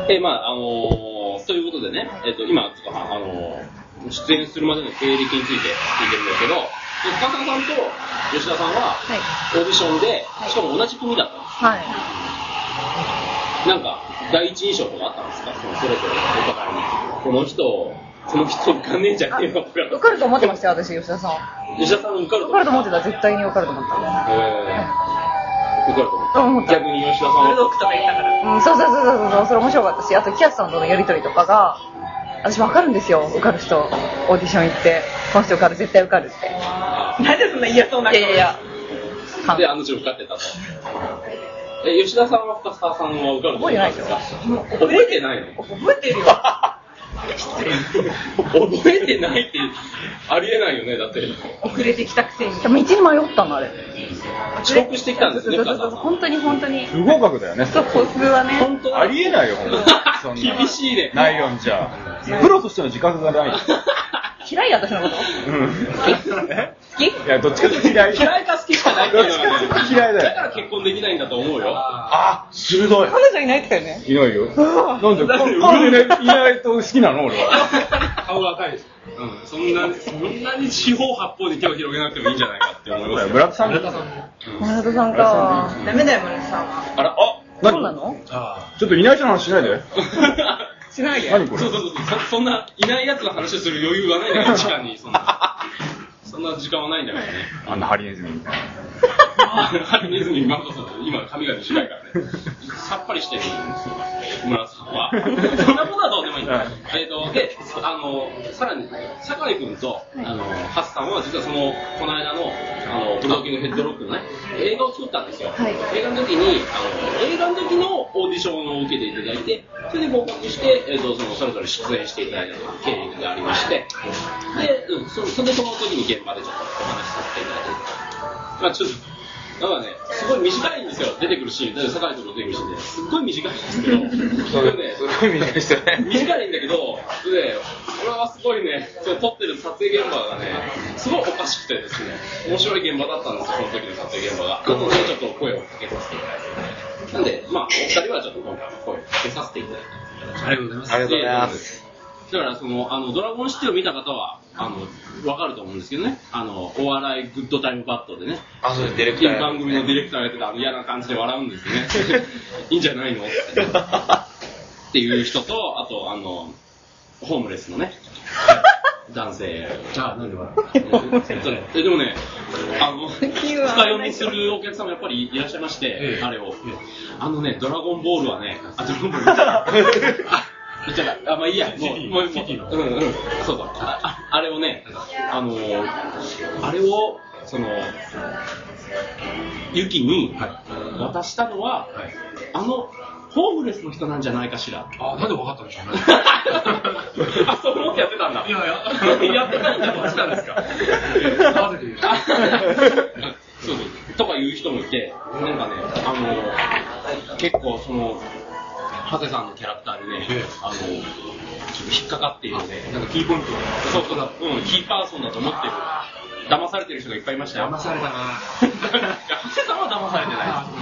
ということでね、今出演するまでの経歴について聞いてるんですけど、深澤さんと吉田さんはオーディションで、しかも同じ組だったんです。 はい。 なんか第一印象とかあったんですか？それぞれお互いにこの人受かんねえんじゃねえのとか。 受かると思ってましたよ、私、吉田さん。 吉田さん受かると思ってた、絶対に受かると思った。 受かると思った。逆に吉田さんは。ブルドックとか言ったから。 そう、それ面白かったし、あとキャスさんとのやりとりとかが、私分かるんですよ、受かる人、オーディション行って、この人受かる、絶対受かるって。なんでそんな嫌そうな顔。いや。 で、あの人受かってたと。吉田さんは深澤さんは受かると思ったんですか？覚えてないの？ 覚えてるよ。 覚えてないってありえないよね、だって。 遅れてきたくせに。道に迷ったのあれ。 遅刻してきたんですね、 本当に。 不合格だよね。 そう、普通はね。 ありえないよ、本当に。 厳しいね。 ないよんじゃ。プロとしての自覚がない。 嫌い私のこと？好き？ いや、どっちかと嫌い。 嫌いか好きしかないっていうのはね。 嫌いだよ。 だから結婚できないんだと思うよ。 あ、鋭い。 彼女いないって言ったよね。 いないよ。なんでいないと好きなの俺は。 顔が赤いです。そんなに四方八方に手を広げなくてもいいんじゃないかって思います。 村田さんか。ダメだよ、村田さんは。 あら、 そうなの？ ちょっといない人の話しないで。 しないで。 何これ？ そんないないやつの話をする余裕がないんだから、時間に。そんな時間はないんだからね。 あんなハリネズミみたいな。 ハリネズミ今髪が短いからね。さっぱりしてるんですよ、村田さんは。そんなことはどうでもいいんだ。で、さらに、酒井君と、ハスさんは実はこの間の、ブルドッキングヘッドロックのね、映画を作ったんですよ。 はい、 映画の時のオーディションを受けていただいて、それで合格して、それぞれ出演していただいた経歴がありまして、で、その時に現場でちょっとお話しさせていただいて、まあちょっと、だからね、すごい短いんですよ、出てくるシーン。酒井君の出てくるシーンで、すっごい短いんですけど、それね、 すごい短いですよね。 短いんだけど、それはすごいね、撮ってる撮影現場がね、すごいおかしくてですね、面白い現場だったんですよ、その時の撮影現場が。なので、ちょっと声をかけさせていただいて。なんで、まあ、お二人はちょっと今回声をかけさせていただいて。ありがとうございます。 ありがとうございます。 だからドラゴンシティを見た方はわかると思うんですけどね、お笑いグッドタイムバットでね、 そうです、ディレクター番組のディレクターがやってた嫌な感じで笑うんですね。いいんじゃないのっていう人と、あとホームレスのね男性。なんで笑う？でもね、深読みするお客様やっぱりいらっしゃいまして、あれをドラゴンボールはね、ドラゴンボールまあいいや、もう、そうだ、あれをね、あれを、ユキに渡したのは、ホームレスの人なんじゃないかしら。 なんで分かったんでしょうね。 そう思ってやってたんだ。やってないんだ、どっちなんですか。そうとかいう人もいて、なんかね、結構ハゼさんのキャラクターでね、ちょっと引っかかっているので、 なんかキーポイントキーパーソンだと思ってる。騙されてる人がいっぱいいましたよ。 騙されたな。 ハゼさんは騙されて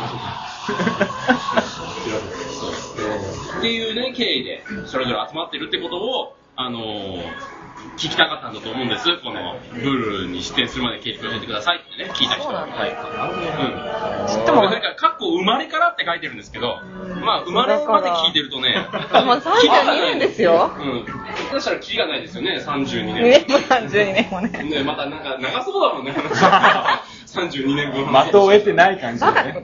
ない。っていうね、経緯で、それぞれ集まってるってことを、聞きたかったんだと思うんです。このルールに出演するまで経歴を教えてくださいってね、聞いた人は。知っても。それから、かっこ生まれからって書いてるんですけど、まあ、生まれまで聞いてるとね、 まあ、32年ですよ。 そしたらキリがないですよね、32年。 32年もね。 ね、またなんか長そうだもんね、32年分。 的を得てない感じでね。 バカってこと？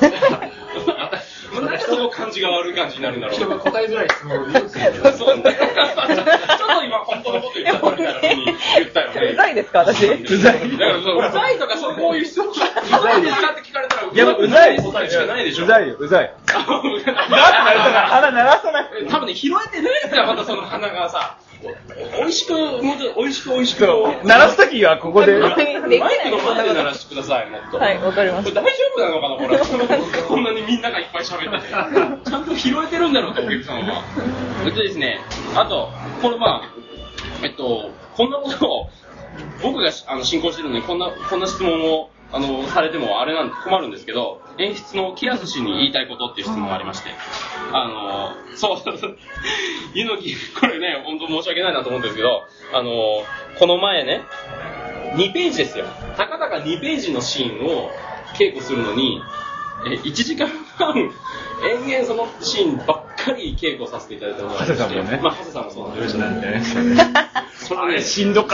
なんでその感じが悪い感じになるんだろう。 人が答えづらい質問を言うんですよ。 ちょっと今本当のこと言ったみたいな風に言ったよね。 うざいですか、私。 うざい。 だからうざいとかこういう質問うざいですかって聞かれたら、 いや、うざい答えしかないでしょ。 うざいよ、うざい。鼻鳴らさなくて。 多分ね、拾えてないんだよ、またその鼻がさ。美味しく。 鳴らすときはここで。 マイクの前で鳴らしてください、もっと。 はい、わかります。 大丈夫なのかな、これ。こんなにみんながいっぱい喋ってて。ちゃんと拾えてるんだろうと、お客さんは。ですね、あと、これこんなことを、僕が進行してるのに、こんな質問を、されてもあれなんで困るんですけど、 演出のキアス氏に言いたいことっていう質問がありまして、そう、猪木、これね、本当申し訳ないなと思うんですけど、この前ね、2ページですよ。たかだか2ページのシーンを稽古するのに、1時間半、延々そのシーンばっかり稽古させていただいたのがありまして、長谷さんもそうなんですけど、それはね、 しんどか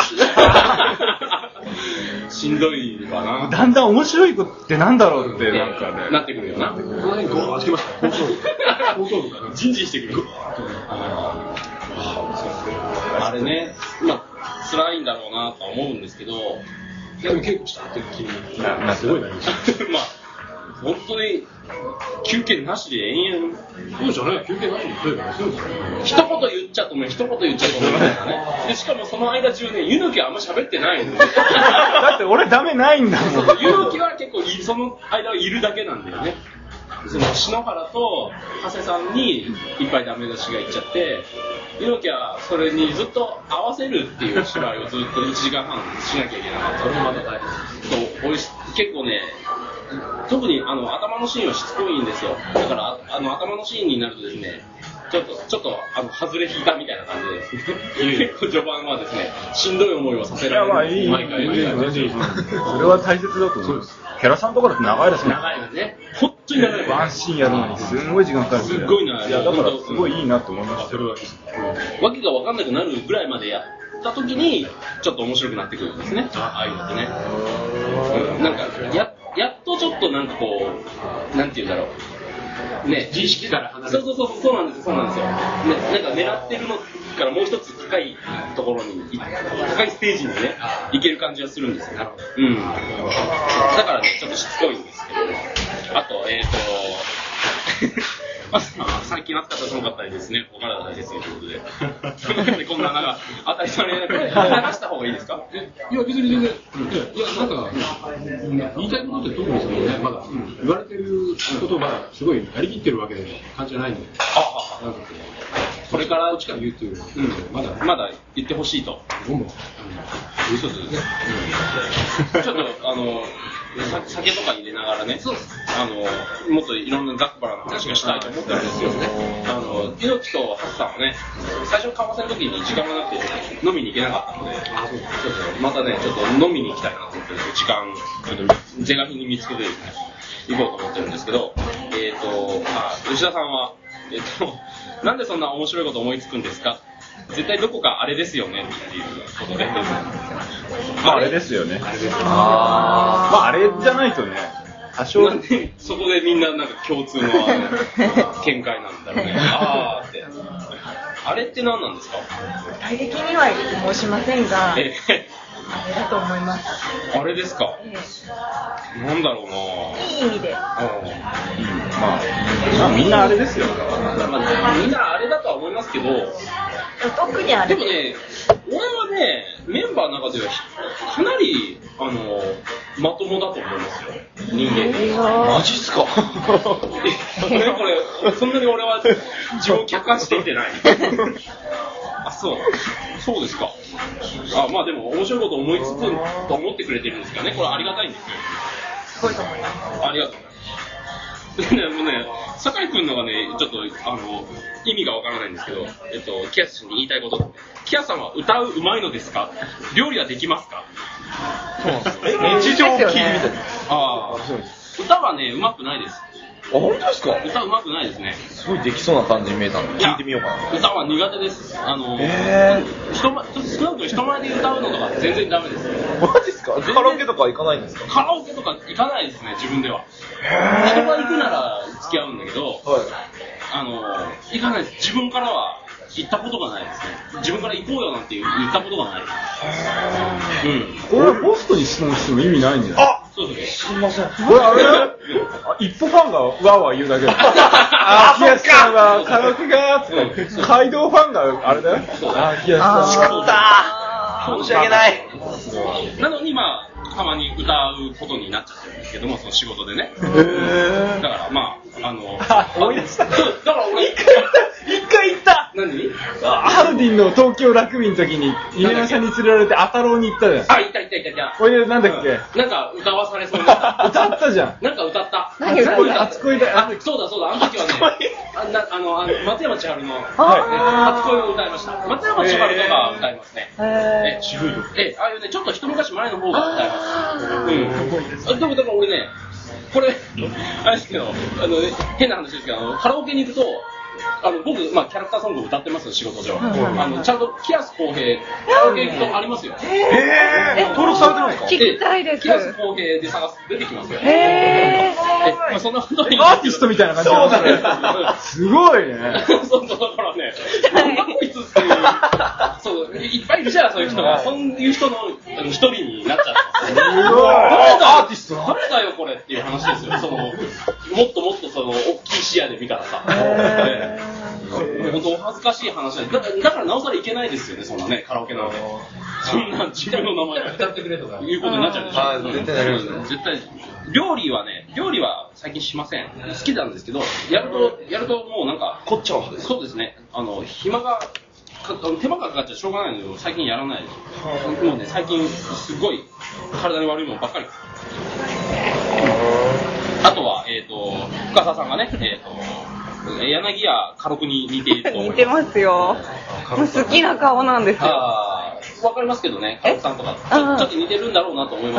しんどいかな。 だんだん面白いことってなんだろうってなんかねなってくるよな。 この辺ゴーンしてました。後頭部かな。 ジンジンしてくる。あれね、辛いんだろうなとは思うんですけど、 でも稽古したって気にすごいなりました。 本当に休憩なしで延々。 そうじゃない、休憩なしで例えばそうですよね。 一言言っちゃとも一言言っちゃともみたいなね。でしかもその間中ね、猪木はあんま喋ってないんで。 だって俺ダメないんだもん。 猪木は結構その間はいるだけなんだよね。その篠原と長谷さんにいっぱいダメ出しがいっちゃって、猪木はそれにずっと合わせるっていう芝居をずっと1時間半しなきゃいけなかった。それもまた大変です。結構ね、特に頭のシーンはしつこいんですよ。だから頭のシーンになるとですね、ちょっと外れ引いたみたいな感じで結構序盤はですね、しんどい思いをさせられる。毎回。それは大切だと思う。キャラさんとかだって長いですね。 長いよね。本当に長い。 ワンシーンやるのにすんごい時間かかる。 すっごい長い。 いやだからすごいいいなと思いました。 わけが分かんなくなるぐらいまでやった時にちょっと面白くなってくるんですね。ああいうのってね。なんかやっとちょっとなんかこうなんていうんだろう。ね、 自意識から離れる。 そうなんですよ。ね、なんか狙ってるのからもう一つ高いところに高いステージにね行ける感じがするんですよ。だからねちょっとしつこいんですけど、あと最近暑かったら寒かったりですね、お体大切にということでこんな当たり前に流した方がいいですか？ いや別に全然、なんか言いたいことって特にそのね、まだ言われてることがすごいやりきってるわけで感じじゃないんで、なんかこれからこっちから言うっていうまだ言ってほしいと。 どんどん嘘ですね。ちょっと酒とか入れながらね、もっといろんなざっくばらな話がしたいと思ってるんですよね。猪木とハスさんはね、最初の顔合わせの時に時間がなくて飲みに行けなかったので、またねちょっと飲みに行きたいなと思ってるんですけど、時間是が非に見つけて行こうと思ってるんですけど、吉田さんはなんでそんな面白いこと思いつくんですか？絶対どこかあれですよねっていうことで。 あれですよね。あれじゃないとね。 なんでそこでみんななんか共通の見解なんだろうね。ってあれって何なんですか？ 具体的には申しませんが、あれだと思います。 あれですか？なんだろうな。 いい意味で。 みんなあれですよ。 みんなあれだとは思いますけど、 特にあれでもね、俺はね、メンバーの中ではかなりまともだと思いますよ、人間。 マジっすか？ これそんなに俺は自分を客観していてない。そうですか。まあでも面白いこと思いつつと思ってくれてるんですからね、これありがたいんですよ。 すごいと思います。 ありがとうございます。でもね、酒井君のがね、ちょっと意味がわからないんですけど、キアスに言いたいことって、キアさんは歌うまいのですか？料理はできますか？ そうなんですよ。日常を聞いてみたい。 歌はね、うまくないです。 本当ですか？ 歌うまくないですね。 すごいできそうな感じに見えたんで聞いてみようかな。 歌は苦手です。少なくとも人前で歌うのとか全然ダメです。 マジですか？カラオケとか行かないんですか？ カラオケとか行かないですね、自分では。人が行くなら付き合うんだけど、行かないです。自分からは行ったことがないですね。自分から行こうよなんて言ったことがないです。 これはポストに質問しても意味ないんじゃない？ そうです。 すみません。これあれ一歩ファンがわーわー言うだけだ。キアスさんはカラオケがーって街道ファンがあれだよ。キアスさん。申し訳ない。 なのにたまに歌うことになっちゃってるんですけども、その仕事でね。だから思い出した。 だから俺一回言った。 何？ ーディンの東京ラグビーの時に、稲山さんに連れられて、アタローに行ったじゃん。 あ、いた。 これでなんだっけ、 なんか歌わされそうになった。 歌ったじゃん。 なんか歌った。 何歌った？ 初恋だ。 あ、そうだ、あの時はね、松山千春の初恋を歌いました。松山千春とか歌いますね。 渋いとこ。 ああいうね、ちょっと一昔前の方が歌います。でもだから俺ね、これ、あれですけど、変な話ですけど、カラオケに行くと、僕、キャラクターソングを歌ってます、仕事上。ちゃんと、キアス公平、カラオケ行くとありますよ。 登録されてるんですか？ 聞きたいです。 キアス公平で探すと出てきますよ。そんなことに。 アーティストみたいな感じだね。すごいね。 そう、だからね、なんだこいつっていう、そう、いっぱいいるじゃん、そういう人が。そういう人の一人になっちゃった。 すごい。アーティスト誰だよ、これっていう話ですよ。もっと大きい視野で見たらさ。本当お恥ずかしい話だからなおさらいけないですよね、そんなね、カラオケなんで。そんな自分の名前歌ってくれとかいうことになっちゃうでしょ。 絶対なりますね。 絶対。料理は最近しません。好きなんですけど、やるともうなんか、 こっちはそうですね。手間がかかっちゃしょうがないので、最近やらないです。もうね、最近すごい体に悪いものばっかり。あとは、深澤さんがね、柳家家禄に似ていると思います。 似てますよ。好きな顔なんですよ。 わかりますけどね、家禄さんとかちょっと似てるんだろうなと思います。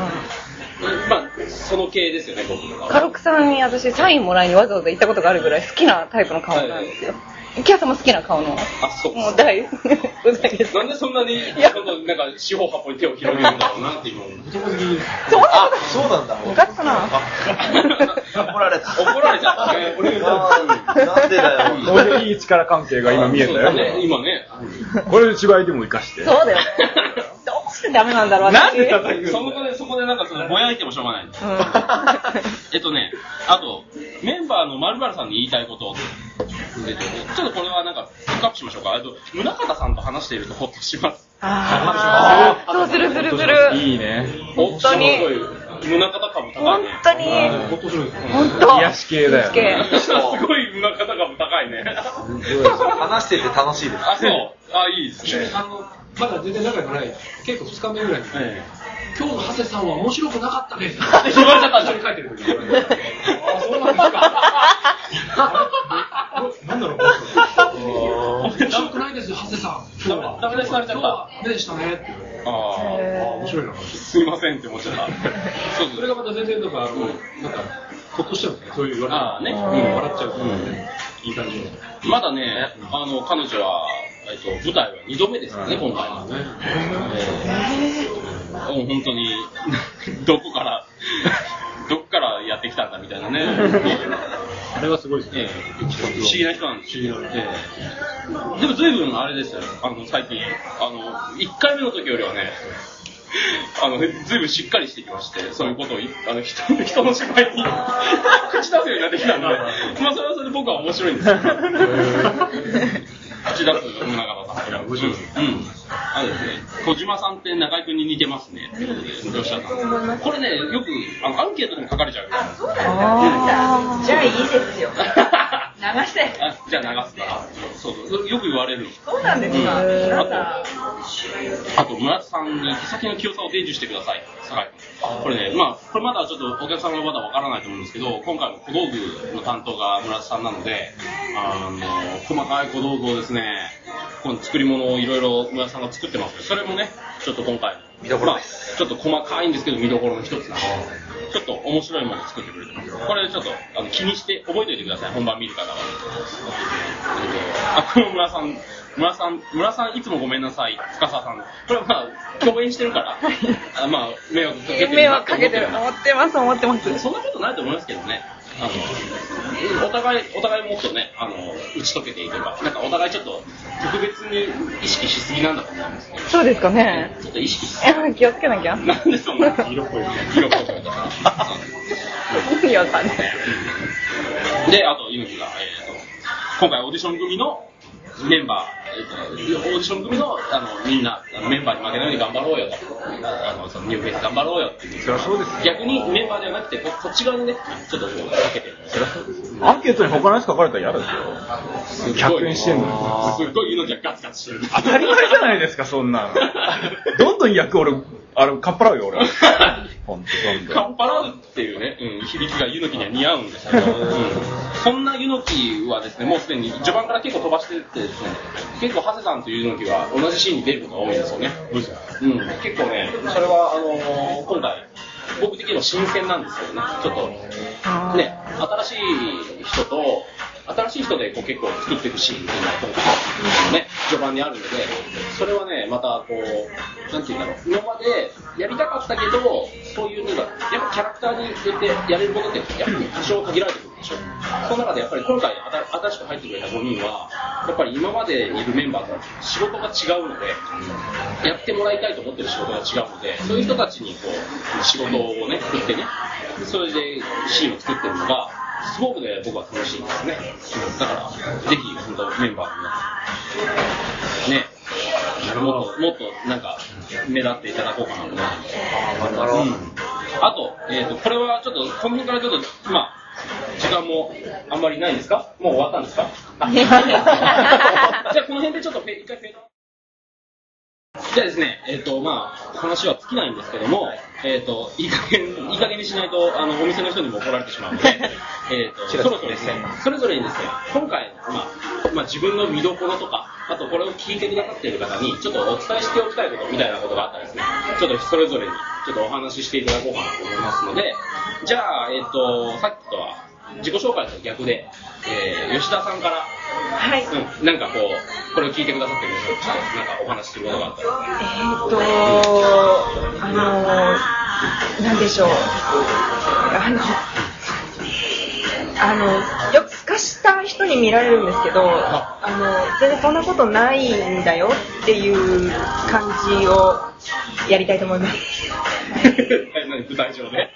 その系ですよね、僕の。 家禄さんに私サインもらいにわざわざ行ったことがあるぐらい好きなタイプの顔なんですよ。キャさんも好きな顔の。 そう。 もう大好き。 なんでそんなになんか四方八方に手を広げるんだろうなっていうの。 そうなんだ。 よかったな。 怒られちゃったね。 なんでだよ。 俺いい力関係が今見えたよ。 今ね。 これ芝居でも活かして。 そうだよ。どうしてダメなんだろう。 なんで叩くの？ そこでなんかぼやいてもしょうがない。あとメンバーの〇〇さんに言いたいこと。ちょっとこれはなんかピックアップしましょうか。宗像さんと話しているとホッとします。 そうする。 いいね。 本当に。 宗像株高いね。 本当に。 本当。癒し系だよ。 すごい宗像株高いね。 話してて楽しいです。 そう。いいですね。 まだ全然仲良くない。結構2日目ぐらいに。今日の長谷さんは面白くなかったねって言われちゃったんですよ。 書いてる。そうなんですか。なんだろう。面白くないですよ、長谷さん。今日は。 ダメ出しされちゃった。 でしたねって。面白いな。 すいませんって思っちゃった。 それがまた全然なんかほっとしちゃうんですね。そういう言われて。笑っちゃうからね。いい感じ。 まだね、彼女は舞台は2度目ですからね、今回はね。本当にどこからやってきたんだみたいなね。 あれはすごいですね。 不思議な人なんですよ。でも随分あれですよ。最近1回目の時よりはね。随分しっかりしてきまして、そういうことを人の芝居に口出すようになってきたんで、それはそれで僕は面白いんですよ。口出す宗像さん。面白いですね。小島さんって中居君に似てますねってことでおっしゃった。これね、よくアンケートでも書かれちゃう。 じゃあいいですよ。流して。 じゃあ流すから。そうよく言われる。 そうなんですか。 あと村田さんに手先の清さを伝授してください。これね、これまだちょっとお客さんがまだわからないと思うんですけど、今回も小道具の担当が村田さんなので、細かい小道具をですね、この作り物をいろいろ村田さんが作ってますけど、それもね、ちょっと今回見どころです。 ちょっと細かいんですけど見どころの一つなんで、ちょっと面白いものを作ってくれてます。これちょっと気にして覚えておいてください。本番見る方は。この村さんいつもごめんなさい。深澤さん。これは共演してるから迷惑かけてるなって思ってる。 思ってます。 そんなことないと思いますけどね。お互いもっとね、打ち解けていけば、なんかお互いちょっと特別に意識しすぎなんだと思うんですけど。 そうですかね。 ちょっと意識しすぎ。気をつけなきゃ。 なんでそんな色っぽい意味わかんない。 で、あと、ゆうきが、今回オーディション組のメンバー、オーディション組のみんなメンバーに負けないように頑張ろうよとそのニューフェイス頑張ろうよっていう。 そりゃそうです。 逆にメンバーではなくて、こっち側にね、ちょっとこう、かけてる。そりゃそうです。 アンケートに他のやつ書かれたら嫌ですよ。100円してんの。 すっごい猪木がガツガツしてる。 当たり前じゃないですか、そんなの。どんどん役俺、かっぱらうよ、俺。ほんと、どんどん。 かっぱらうっていうね、響きが猪木には似合うんですけど、そんな猪木はですね、もうすでに序盤から結構飛ばしててですね、結構長谷さんという猪木は同じシーンに出ることが多いんですよね。結構ね、それは今回、僕的には新鮮なんですよね。ちょっと、ね、新しい人でこう結構作っていくシーンっていうのは今回ね、序盤にあるので、それはね、またこう、なんていうんだろう、今までやりたかったけど、そういうのが、やっぱキャラクターに入れてやれることってやっぱり多少限られてくるでしょ。その中でやっぱり今回新しく入ってくれた5人は、やっぱり今までいるメンバーとは仕事が違うので、やってもらいたいと思ってる仕事が違うので、そういう人たちにこう、仕事をね、振ってね、それでシーンを作ってるのが、すごくね、僕は楽しいんですね。だから、ぜひ、本当メンバーの皆さん、ね、もっとなんか、目立っていただこうかなと思うんです。あと、これはちょっと、この辺からちょっと、まあ、時間もあんまりないんですか？もう終わったんですか？じゃあ、この辺でちょっと一回フェード。じゃあですね、まあ、話は尽きないんですけども、いい加減にしないと、お店の人にも怒られてしまうので、それぞれにですね、今回、まあ、自分の見どころとか、あとこれを聞いてくださっている方に、ちょっとお伝えしておきたいことみたいなことがあったらですね、ちょっとそれぞれにちょっとお話ししていただこうかなと思いますので、じゃあ、さっきとは自己紹介と逆で、吉田さんから、 はい。 なんかこう、これを聞いてくださってる人として、なんかお話しすることがあったら。 なんでしょう。よく透かした人に見られるんですけど、全然そんなことないんだよっていう感じをやりたいと思います。 具体上で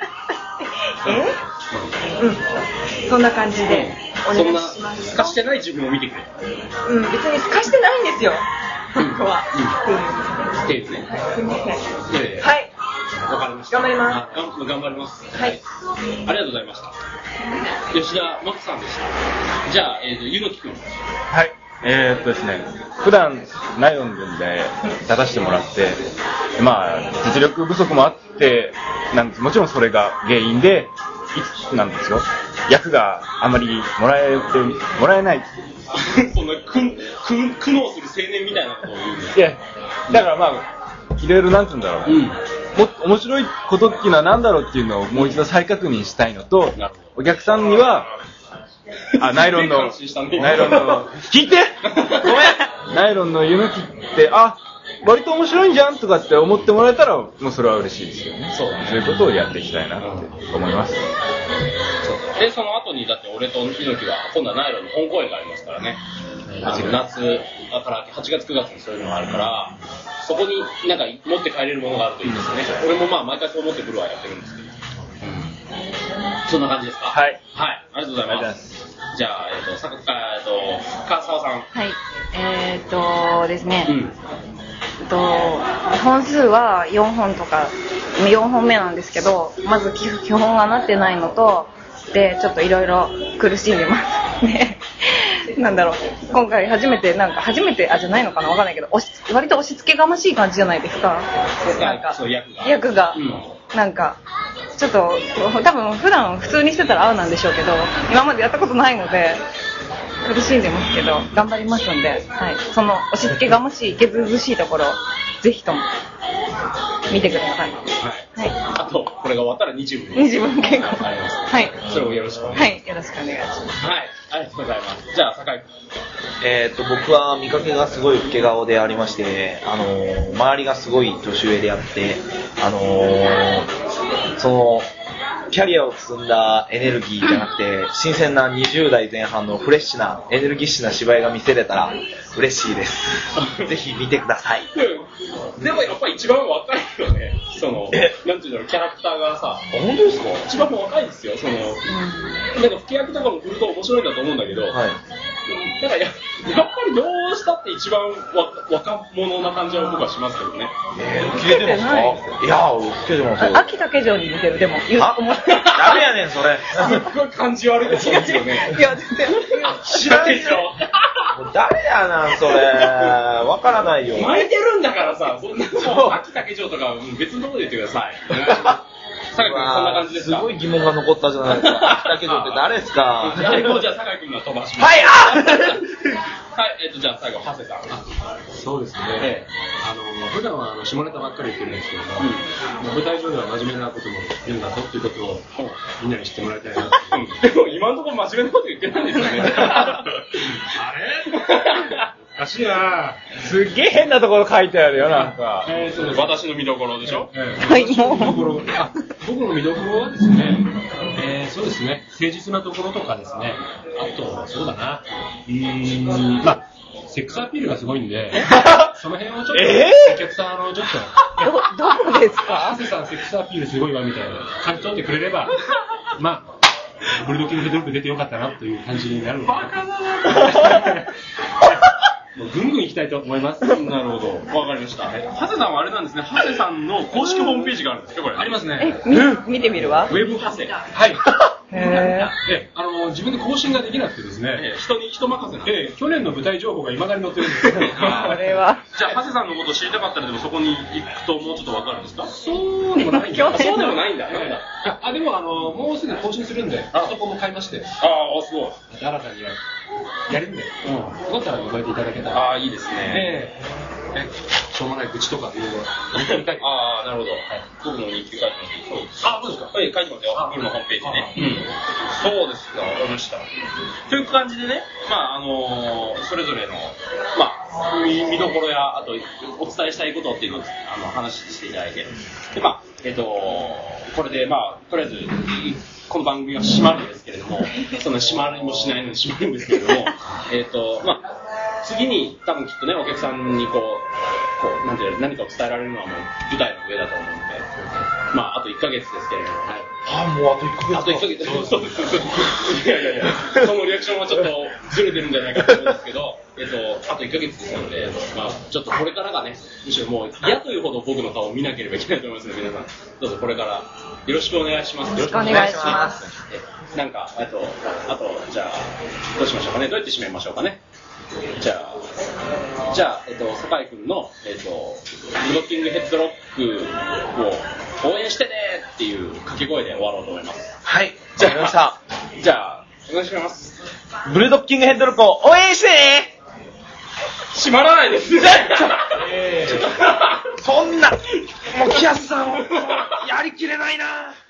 そんな感じでお願いします。 透かしてない自分を見てくれ。 別に透かしてないんですよ。本当は。 っていうね。 はい。 わかりました。 頑張ります。 頑張ります。 はい。 ありがとうございました。吉田真子さんでした。じゃあ、ゆのきくん。 はい。ですね、普段ナイロンで出させてもらって、まあ実力不足もあってもちろんそれが原因でなんですよ。役があまりもらえない。 そんな苦悩する青年みたいなことを言うんです。 いや、だからまあいろいろなんて言うんだろう。もっと面白いことっていうのは何だろうっていうのをもう一度再確認したいのと、お客さんにはナイロンの聞いてごめんナイロンの猪木って割と面白いんじゃんとかって思ってもらえたらもうそれは嬉しいですよね。そういうことをやっていきたいなって思います。 でその後にだって俺と猪木は今度はナイロンの本公演がありますからね。夏から8月9月にそういうのがあるからそこになんか持って帰れるものがあるといいですよね。俺もまあ毎回そう思ってくるはやってるんですけど。そんな感じですか？ はい。 はい。ありがとうございます。じゃあ、深澤さん。 はい。ですね。本数は4本とか、4本目なんですけど、まず基本がなってないのと、で、ちょっといろいろ苦しんでます。ね。なんだろう、今回初めてじゃないのかなわかんないけど、割と押し付けがましい感じじゃないですか。なんか、役が。なんか、ちょっと、多分普段普通にしてたらなんでしょうけど、今までやったことないので、苦しんでますけど、頑張りますんで、はい。その押し付けがましい、ずうずしいところを、ぜひとも、見てください。 はい。あと、これが終わったら20分。 20分結構。 あります。 はい。 それをよろしくお願いします。 はい。よろしくお願いします。 はい。ありがとうございます。じゃあ、酒井君。 僕は見かけがすごい老け顔でありまして、周りがすごい年上であって、その、キャリアを積んだエネルギーじゃなくて、新鮮な20代前半のフレッシュな、エネルギッシュな芝居が見せれたら嬉しいです。ぜひ見てください。 でもやっぱり一番若いよね。なんていうの、キャラクターがさ。 本当ですか？ 一番若いですよ。なんか、吹き役とかも振ると面白いんだと思うんだけど、 だからやっぱりどうしたって一番若者な感じは僕はしますけどね。 受けてますか？いや、受けてますよ。 秋竹城に似てる、でも。思って。 ダメやねん、それ。 すっごい感じ悪いですよね。 いや、全然。 知らないでしょ。 もう誰やなん、それ。わからないよ。 巻いてるんだからさ、そんな秋竹城とか別のところで言ってください。酒井君そんな感じですか？ すごい疑問が残ったじゃないですか。秋竹城って誰ですか？ じゃあ酒井君は飛ばします。 はい、あはい、じゃあ最後、長谷さん。 そうですね。普段は下ネタばっかり言ってるんですけども、舞台上では真面目なことも言うんだぞっていうことをみんなに知ってもらいたいな。 でも今のところ真面目なこと言ってないですよね。 あれおかしいなすっげえ変なところ書いてあるよ、なんか。 そうです。私の見どころでしょ？ はい、もう。 僕の見どころはですね、そうですね、誠実なところとかですね、あと、そうだな、まあ、セックスアピールがすごいんで、その辺をちょっと、お客さん、ちょっと、 どこですか？ ハセさんセックスアピールすごいわみたいな感じ取ってくれれば、まあ、ブルドッキングヘッドロック出てよかったなという感じになるのかな。もうぐんぐん行きたいと思います。 なるほど。わかりました。長谷さんはあれなんですね。長谷さんの公式ホームページがあるんですかこれ。 ありますね。 見てみるわ。 ウェブ長谷。 はい。 へ自分で更新ができなくてですね。 人任せなんで。 去年の舞台情報が未だに載ってるんですよ。 これは。 じゃあ、長谷さんのこと知りたかったらでもそこに行くともうちょっとわかるんですか？ そうでもないんだ。 そうでもないんだ。 でももうすぐ更新するんで、パソコンも買いまして。 ああ、すごい。 新たにやるんで、よかったら覗いていただけたら。 ああ、いいですね。 しょうもない愚痴とかいろいろ。 ああ、なるほど。僕の日記書いてますけど。あ、そうですか。はい、書いてますよ。僕のホームページね。そうですか、わかりました。という感じでね、まあ、それぞれの、まあ、見どころや、あと、お伝えしたいことっていうのを、話していただいて。で、まあ、これで、まあ、とりあえず、この番組は閉まるんですけれども、そんな閉まりもしないのに閉まるんですけれども、まあ、次に多分きっとね、お客さんになんていう何かを伝えられるのはもう舞台の上だと思うので、まあ、あと1ヶ月ですけれども、はい。 もうあと1ヶ月。 あと1ヶ月。そうです。いや、そのリアクションはちょっとずれてるんじゃないかと思うんですけど、あと1ヶ月ですので、まあ、ちょっとこれからがね、むしろもう嫌というほど僕の顔を見なければいけないと思いますので、皆さん、どうぞこれからよろしくお願いします。 よろしくお願いします。 なんか、あと、じゃあ、どうしましょうかね。どうやって締めましょうかね。じゃあ、酒井君の、ブロッキングヘッドロックを応援してねっていう掛け声で終わろうと思います。 はい、じゃあ、やりました。 じゃあ、お願いします。 ブルドッキングヘッドロックを応援してね閉まらないです。 そんな、もうキャスさんをやりきれないな。